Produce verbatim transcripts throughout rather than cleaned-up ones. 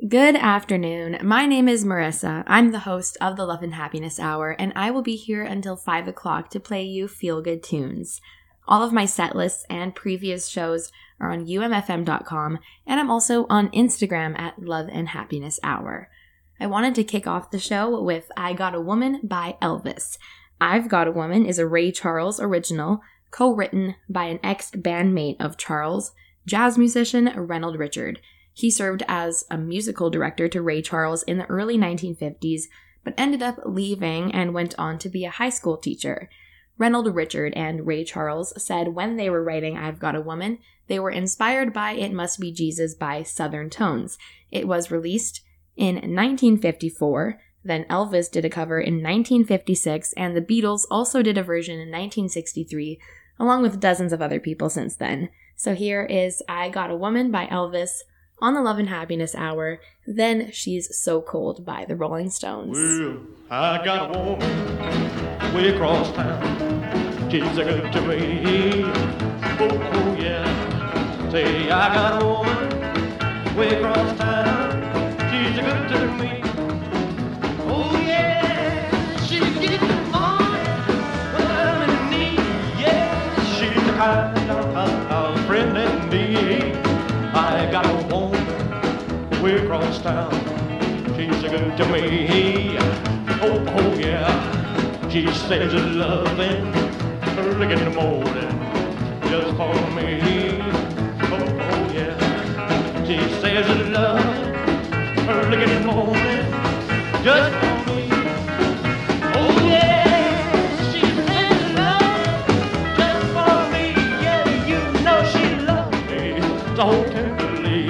Good afternoon. My name is Marissa. I'm the host of the Love and Happiness Hour, and I will be here until five o'clock to play you feel-good tunes. All of my set lists and previous shows are on U M F M dot com, and I'm also on Instagram at Love and Happiness Hour. I wanted to kick off the show with I Got a Woman by Elvis. I've Got a Woman is a Ray Charles original, co-written by an ex-bandmate of Charles, jazz musician Reynold Richard. He served as a musical director to Ray Charles in the early nineteen fifties, but ended up leaving and went on to be a high school teacher. Reynold Richard and Ray Charles said when they were writing I've Got a Woman, they were inspired by It Must Be Jesus by Southern Tones. It was released in nineteen fifty-four, then Elvis did a cover in nineteen fifty-six, and the Beatles also did a version in nineteen sixty-three, along with dozens of other people since then. So here is I Got a Woman by Elvis, on the Love and Happiness Hour, Then She's So Cold by the Rolling Stones. Well, I got a woman way across town. She's a good to me. Oh, oh, yeah. Say, I got a woman way across town. She's a good to me. Oh, yeah. She gets on when I'm in need. Yeah, she's the kind of, of friend indeed. I got a woman way across town. She's a good to me. Oh, oh, yeah. She says it's loving early in the morning just for me. Oh, oh, yeah. She says it's loving early in the morning just for me. Oh, yeah. She says it's loving just for me. Yeah, you know she loves me so tenderly.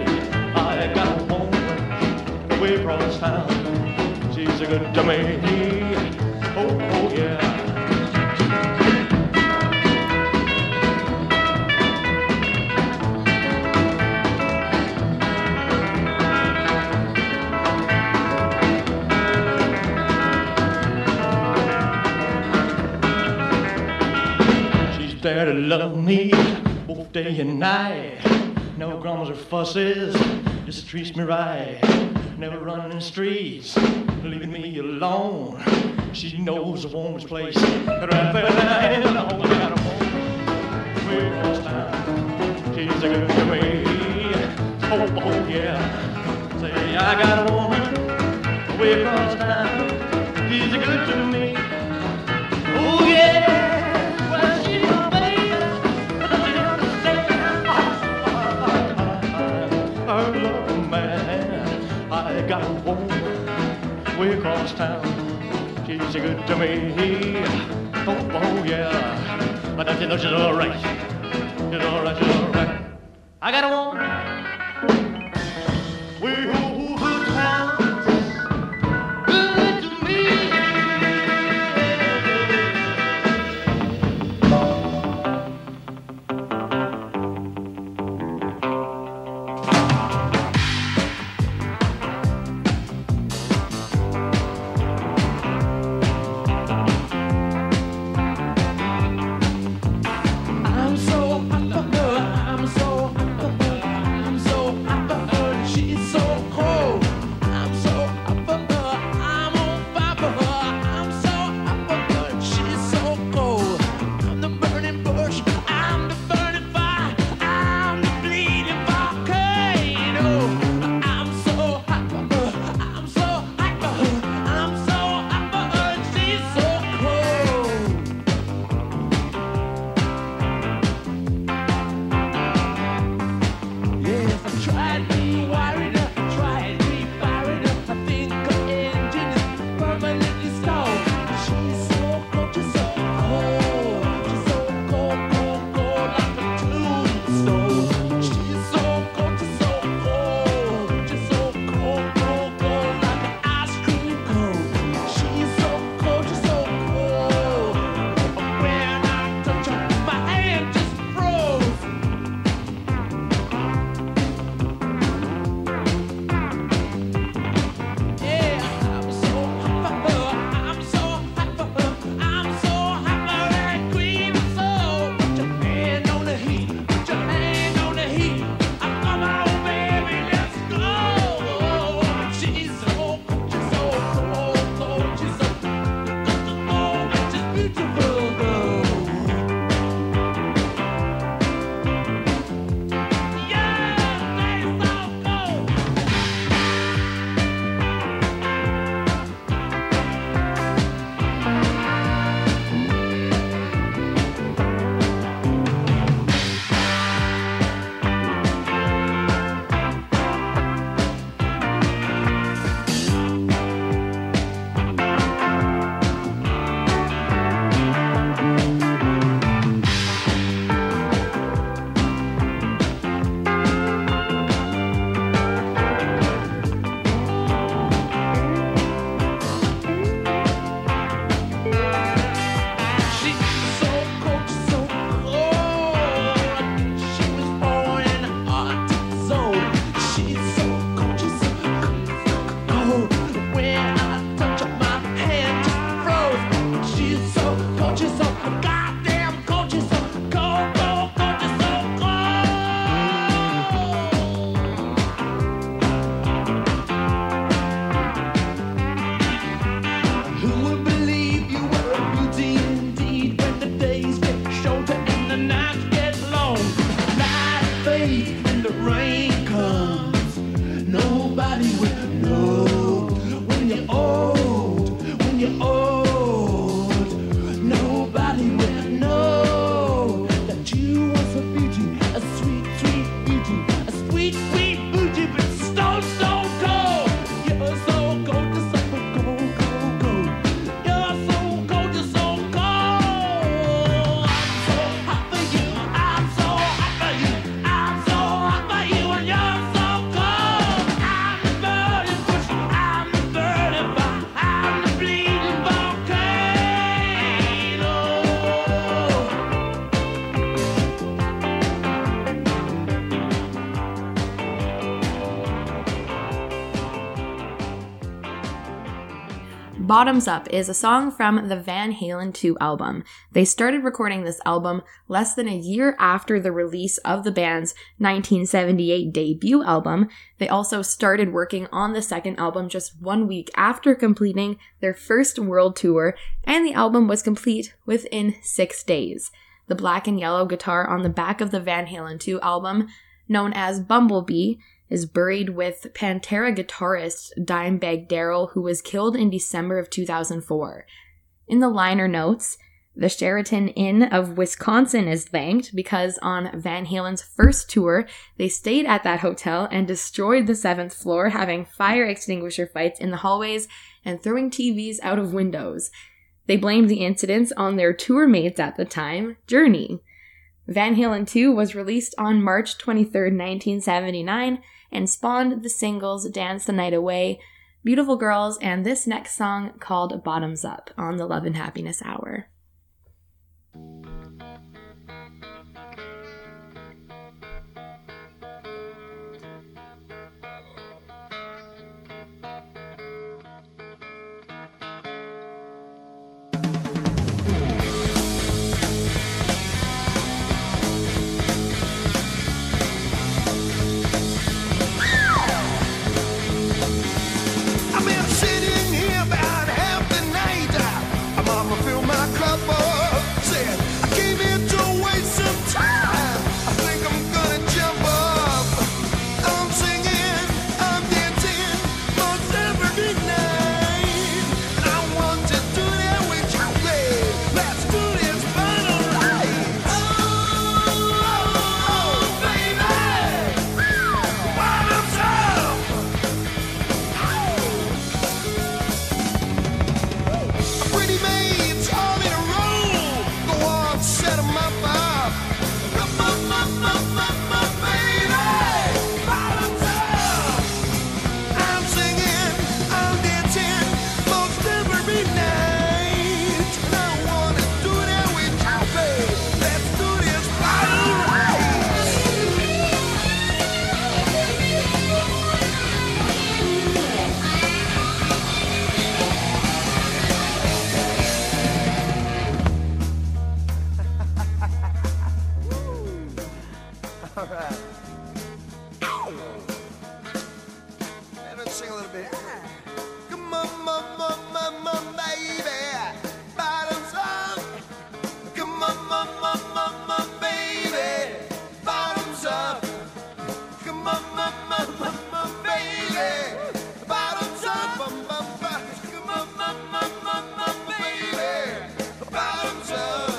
I got a woman way across town. She's a good to me. Oh, oh, yeah. She's there to love me both day and night. No grumbles or fusses, just treats me right. Never running the streets, leaving me alone. She knows a woman's place right there in the home. I got a woman way across town. She's a good to me. Oh, oh, yeah. Say, I got a woman way across town. She's a good to me. Oh, yeah. Well, she's my baby, but I don't understand her love, man. I got a woman way across town. She's a good to me. Oh, oh, yeah. But I know she's all right. She's all right, she's all right. I got a woman way over town. Good to me. I'm so hot for her. I'm so hot for her. when the rain comes, nobody will know. When you're old, when you're old, nobody will know that you was a beauty, a sweet, sweet beauty, a sweet, sweet beauty, but so, so cold. You're so cold, you're so cold, cold, cold. You're so cold, you're so cold. I'm so hot for you, I'm so hot for you, I'm so hot for you, and you're so cold. I'm the burning bush, I'm the burning fire, I'm the bleeding volcano. Bottoms Up is a song from the Van Halen two album. They started recording this album less than a year after the release of the band's nineteen seventy-eight debut album. They also started working on the second album just one week after completing their first world tour, and the album was complete within six days. The black and yellow guitar on the back of the Van Halen two album, known as Bumblebee, is buried with Pantera guitarist Dimebag Darrell, who was killed in December of two thousand four. In the liner notes, the Sheraton Inn of Wisconsin is thanked because on Van Halen's first tour, they stayed at that hotel and destroyed the seventh floor, having fire extinguisher fights in the hallways and throwing T Vs out of windows. They blamed the incidents on their tour mates at the time, Journey. Van Halen two was released on March twenty-third, nineteen seventy-nine, and spawned the singles Dance the Night Away, Beautiful Girls, and this next song called Bottoms Up on the Love and Happiness Hour. I've been sitting here about half the night. My mama filled my cup up, said I came here to waste some time. I think I'm gonna jump up. I'm singing, I'm dancing most every night. And I want to do that with you, babe. Let's do this final right. Oh, oh, baby, bottoms up. Pretty maids all in a row. Go on, set 'em up, up. Come on, up, up, up, up, baby. Bottoms up. I'm singing, I'm dancing most every night. And I wanna do that with you, babe. Let's do this bottom right. All right. Let's sing a little bit. Come on, mama, mama, mama, baby. Bottoms up. Come on, mama, mama, baby. Bottoms up. Come on, mama, mama, baby. Bottoms up. Bum, bum, bum. Come on, mama, mama, baby. Bottoms up.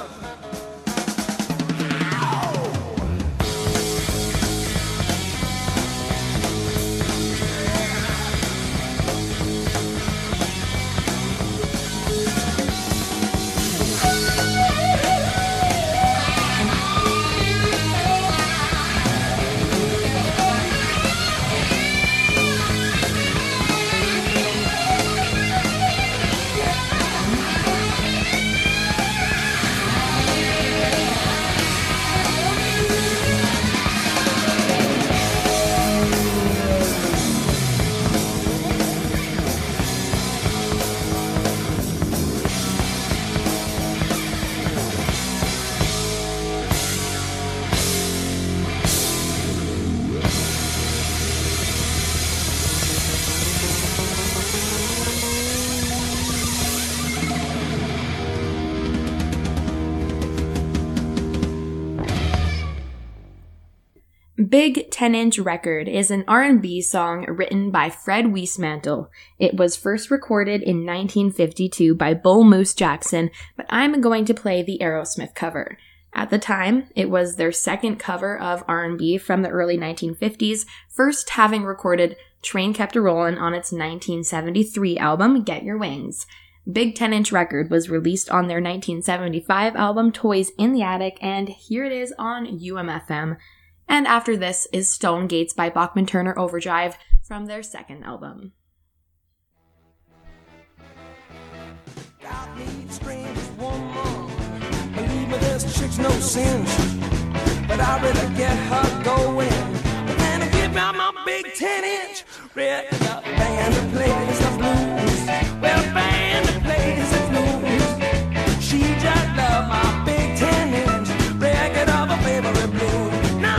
Big ten-Inch Record is an R and B song written by Fred Wiesmantel. It was first recorded in nineteen fifty-two by Bull Moose Jackson, but I'm going to play the Aerosmith cover. At the time, it was their second cover of R and B from the early nineteen fifties, first having recorded Train Kept A-Rollin' on its nineteen seventy-three album, Get Your Wings. Big ten-Inch Record was released on their nineteen seventy-five album, Toys in the Attic, and here it is on U M F M. And after this is Stone Gates by Bachman Turner Overdrive from their second album. God needs strangers, woman. Believe me, this chick's no sense, but I really get her going. But then I give me my big ten-inch record, band that plays the blues. Well, a band that plays the blues. She just loves my big ten-inch record of her favorite blues.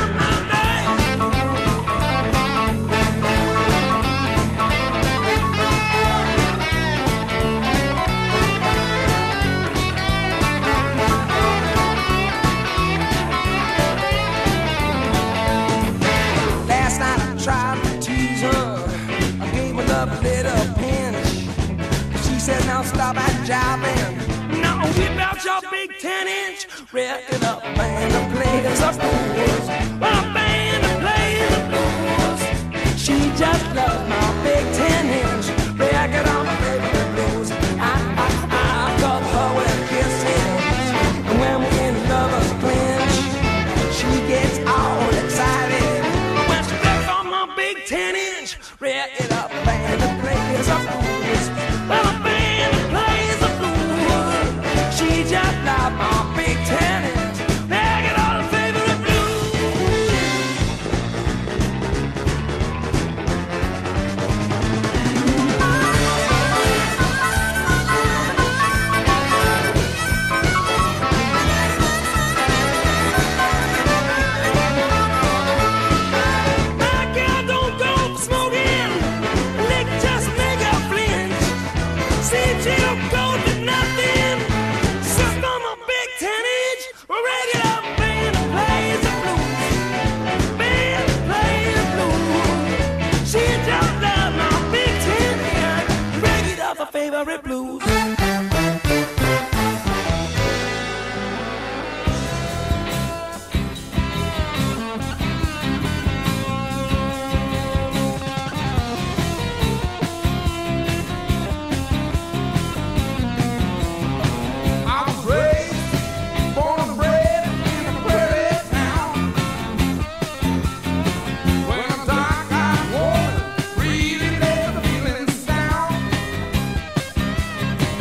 Said now stop at jobbing. Now whip out your big ten-inch record up, band that plays the blues. Well, a band that plays the blues. She just loves my big ten-inch record on my favorite blues. I, I, I love her with kisses, and when we're in lovers clinch, she gets all excited when she gets on my big ten-inch record up, band that plays the blues. Well, a band that plays the blues. She just like my big ten-inch record on her favorite My girl don't go for smoking, lick just make her flinch. See, she don't go to nothing. Suck on my big ten-inch regular band that plays the blues. Band that plays the blues. She just loves my big ten-inch regular of her favorite blues. I was raised, born and bred in a prairie town. When a dark-eyed woman really let the feelings down.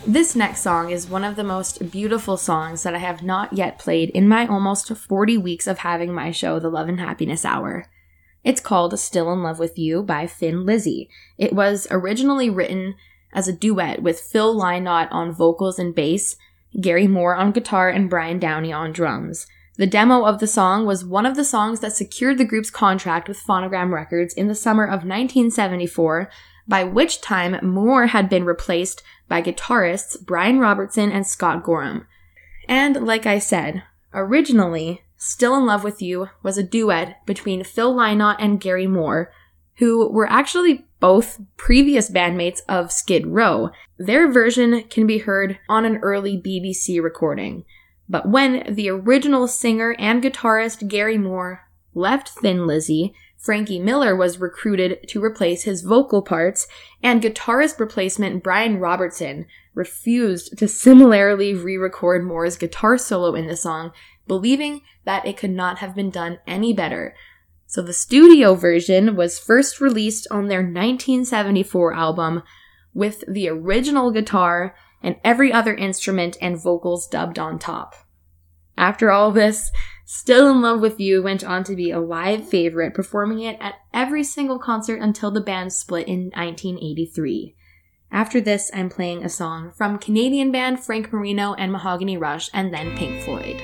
This next song is one of the most beautiful songs that I have not yet played in my almost forty weeks of having my show, The Love and Happiness Hour. It's called Still in Love with You by Thin Lizzy. It was originally written as a duet with Phil Lynott on vocals and bass, Gary Moore on guitar, and Brian Downey on drums. The demo of the song was one of the songs that secured the group's contract with Phonogram Records in the summer of nineteen seventy-four, by which time Moore had been replaced by guitarists Brian Robertson and Scott Gorham. And like I said, originally, Still in Love with You was a duet between Phil Lynott and Gary Moore, who were actually both previous bandmates of Skid Row. Their version can be heard on an early B B C recording. But when the original singer and guitarist Gary Moore left Thin Lizzy, Frankie Miller was recruited to replace his vocal parts, and guitarist replacement Brian Robertson refused to similarly re-record Moore's guitar solo in the song, believing that it could not have been done any better. So the studio version was first released on their nineteen seventy-four album with the original guitar and every other instrument and vocals dubbed on top. After all this, Still in Love with You went on to be a live favorite, performing it at every single concert until the band split in nineteen eighty-three. After this, I'm playing a song from Canadian band Frank Marino and Mahogany Rush, and then Pink Floyd.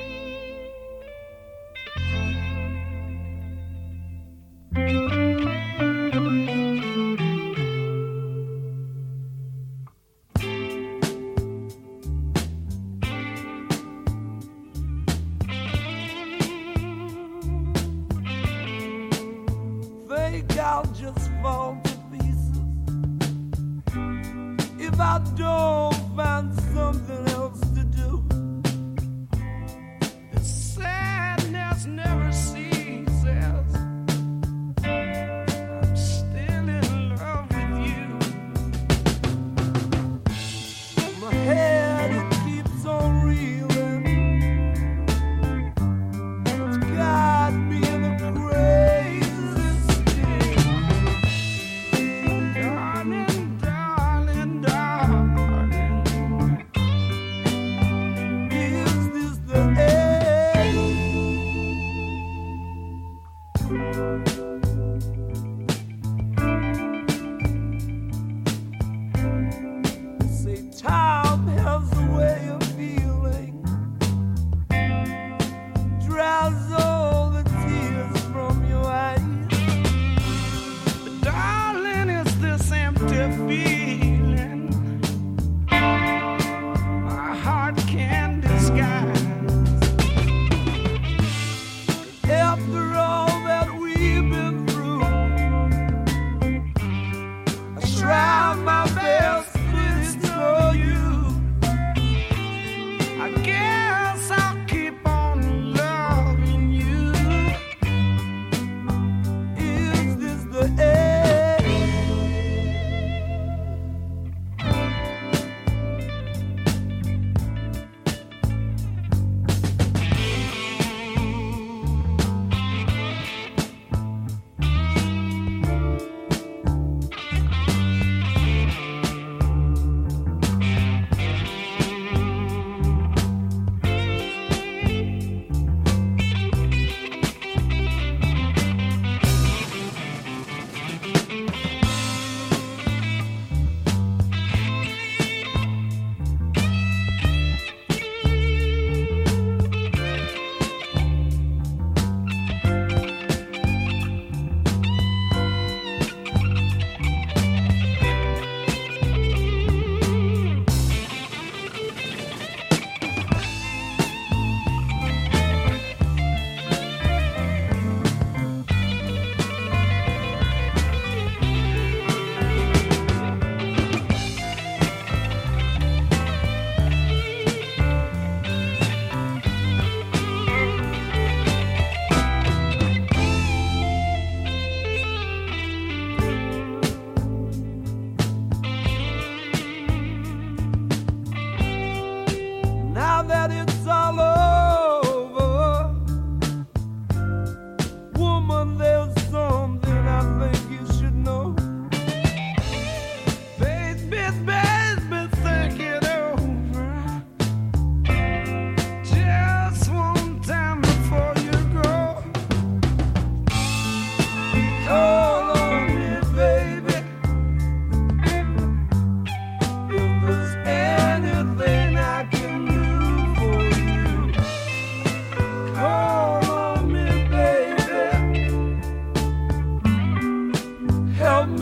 Think I'll just fall to pieces if I don't find something else to do. The sadness never ceases. I'm still in love with you. My head, it keeps on reeling. It's got me in a crazy state. Darling, darling, darling,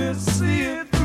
to see it through.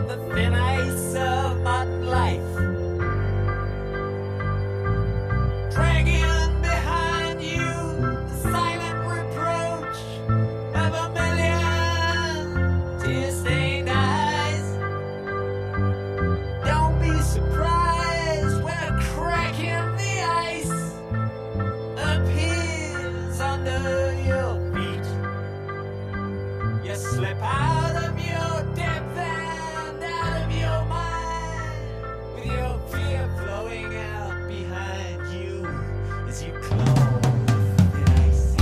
on the thin ice of modern life. Dragging behind you the silent reproach of a million tear-stained eyes. Don't be surprised when a crack in the ice appears under your feet. You slip out of your depth and out of your mind, with your fear flowing out behind you as you close the ice.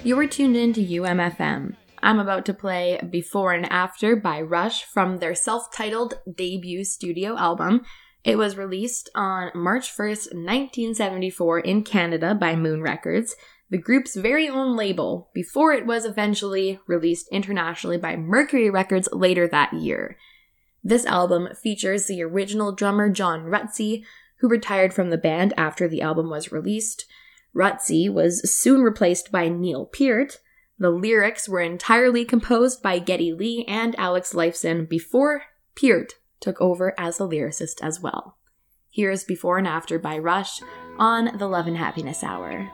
You're tuned in to U M F M. I'm about to play Before and After by Rush from their self-titled debut studio album. It was released on March first, nineteen seventy-four in Canada by Moon Records, the group's very own label, before it was eventually released internationally by Mercury Records later that year. This album features the original drummer John Rutsey, who retired from the band after the album was released. Rutsey was soon replaced by Neil Peart. The lyrics were entirely composed by Geddy Lee and Alex Lifeson before Peart took over as a lyricist as well. Here's Before and After by Rush on the Love and Happiness Hour.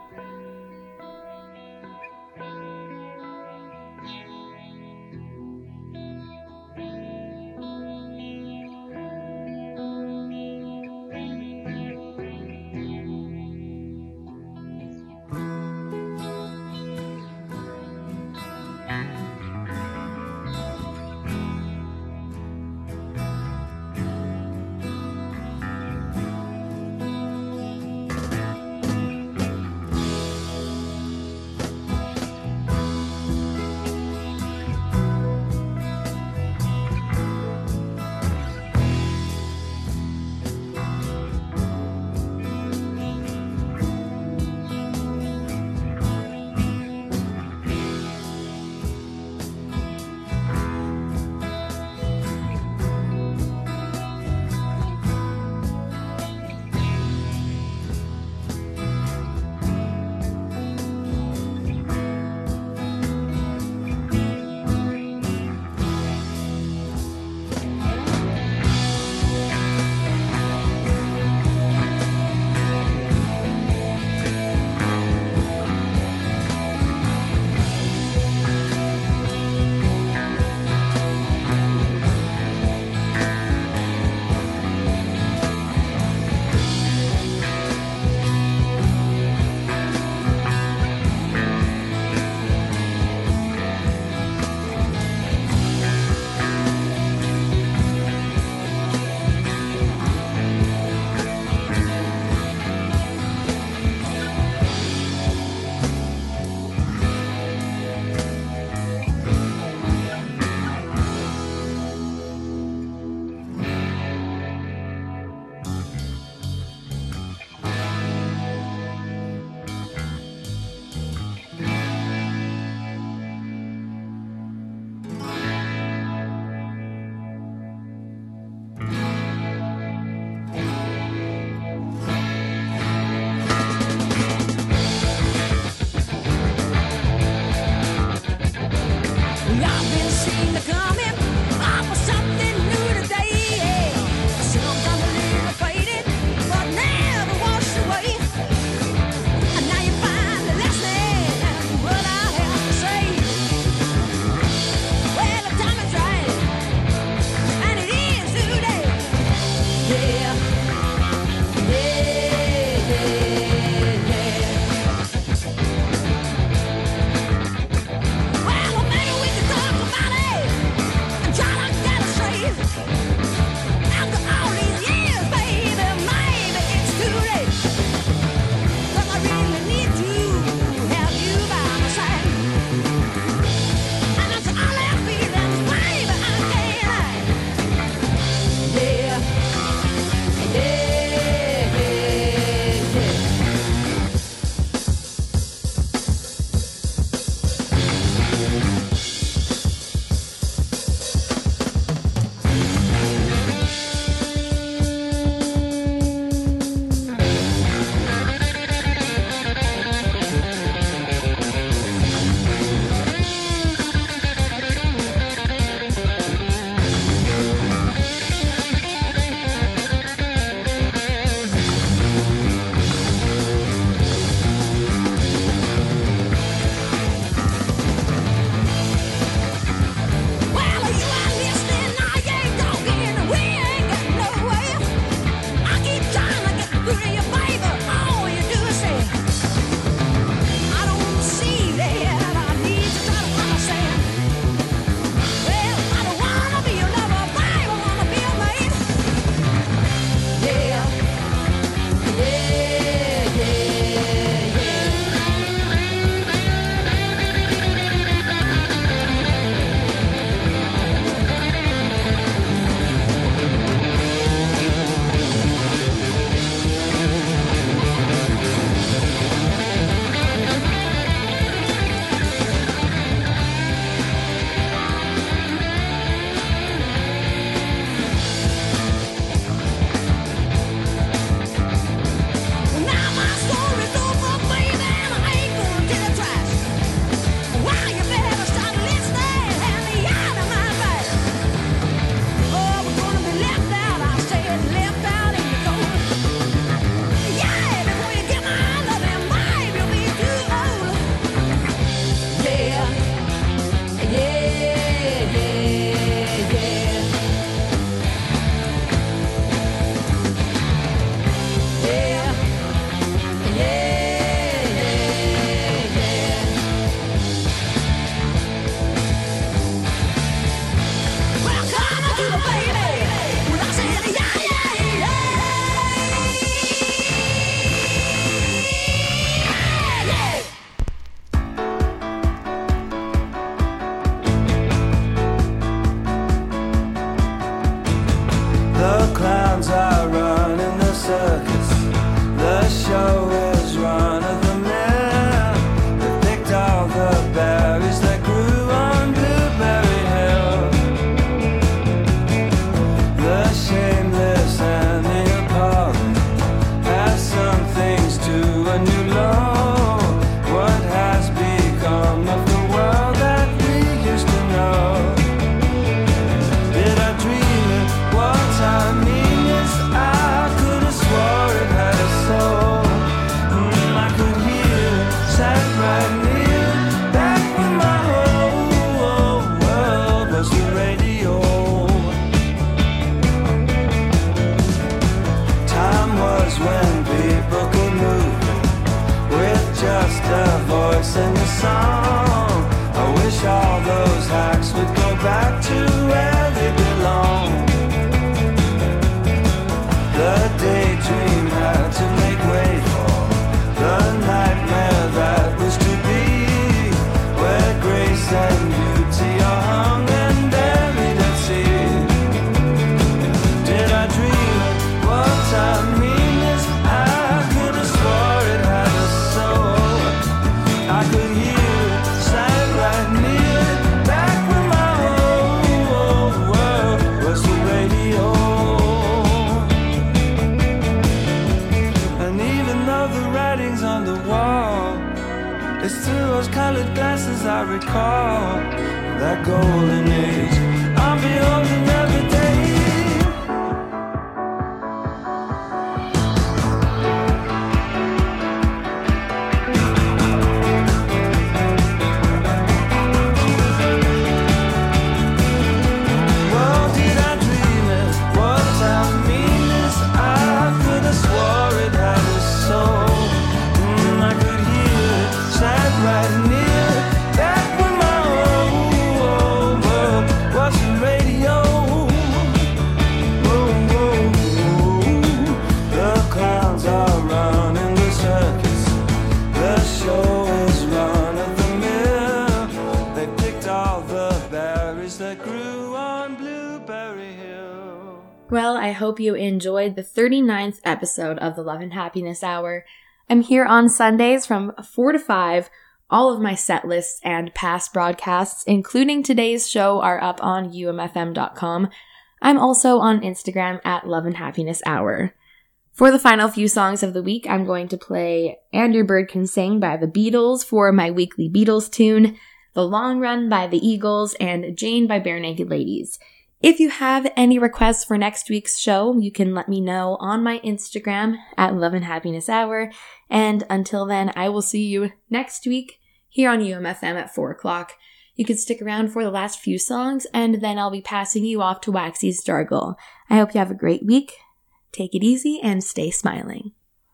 days when people could move with just a voice and a song. I wish all those hacks would go back to where they belong. The daydream had to make way for the nightmare that was to be, where grace and beauty are hung and buried at sea. Did I dream it? What I mean is I could have swore it had a soul. I could hear it, sat right near it, back when my whole world was the radio. And even though the writing's on the wall, it's through those colored glasses I recall that golden age I'm beholding every day. Well, did I dream it? What I mean is I could have swore it had a soul. Mm, I could hear it, sat right near it, back when my whole world was the radio. Whoa, whoa, whoa. The clowns are running the circus. The show is run of the mill. They picked all the berries that grew on Blueberry Hill. Well, I hope you enjoyed the thirty-ninth episode of the Love and Happiness Hour. I'm here on Sundays from four to five. All of my set lists and past broadcasts, including today's show, are up on U M F M dot com. I'm also on Instagram at Love and Happiness Hour. For the final few songs of the week, I'm going to play And Your Bird Can Sing by the Beatles for my weekly Beatles tune, The Long Run by the Eagles, and Jane by Bare Naked Ladies. If you have any requests for next week's show, you can let me know on my Instagram at Love and Happiness Hour. And until then, I will see you next week here on U M F M at four o'clock. You can stick around for the last few songs, and then I'll be passing you off to Waxy's Stargle. I hope you have a great week. Take it easy and stay smiling.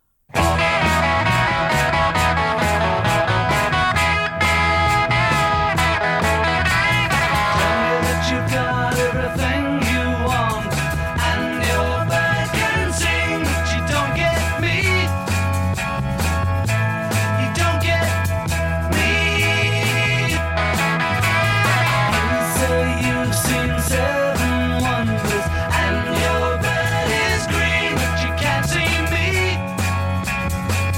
That you've got everything you want, and your bird can sing, but you don't get me. You don't get me. You say you've seen seven wonders, and your bird is green, but you can't see me.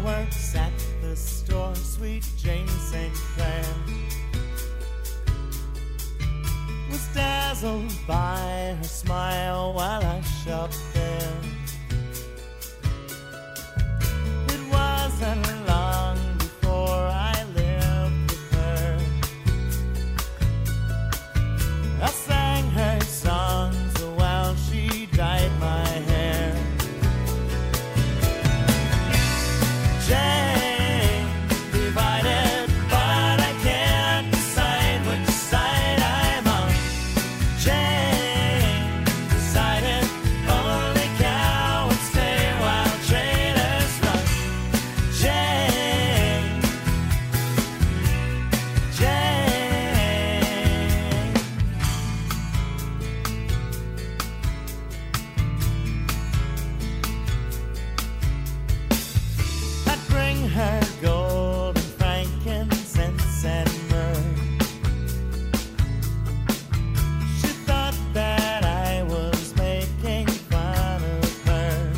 works at the store, sweet Jane Saint Clair, was dazzled by her smile while I shopped there. It wasn't long before I lived with her. I sang her songs while she dyed my hair. Jane, divided, but I can't decide which side I'm on. Jane, decided, only cowards stay while traitors run. Jane, Jane. I'd bring her gold and frankincense and myrrh. She thought that I was making fun of her.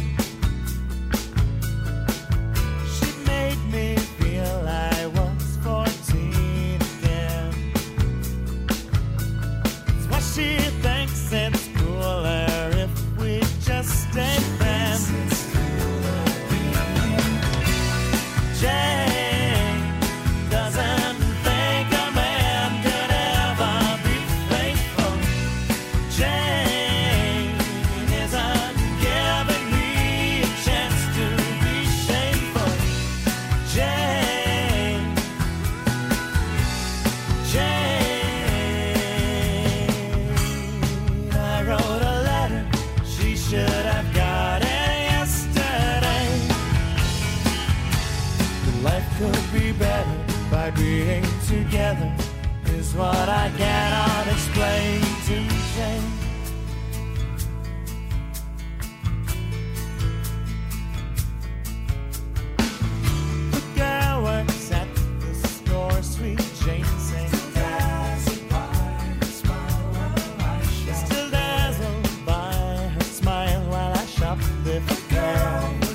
She made me feel I was fourteen again. That's why she thinks it's cooler if we just stay friends. Jane doesn't think a man could ever be faithful. Jane isn't giving me a chance to be shameful. Jane, Jane. I wrote a letter, she should have got it yesterday. Life could be better by being together, is what I cannot explain to Jane. The girl works at the store, sweet Jane Saint Clair, still dazzled by her smile while I shop with her.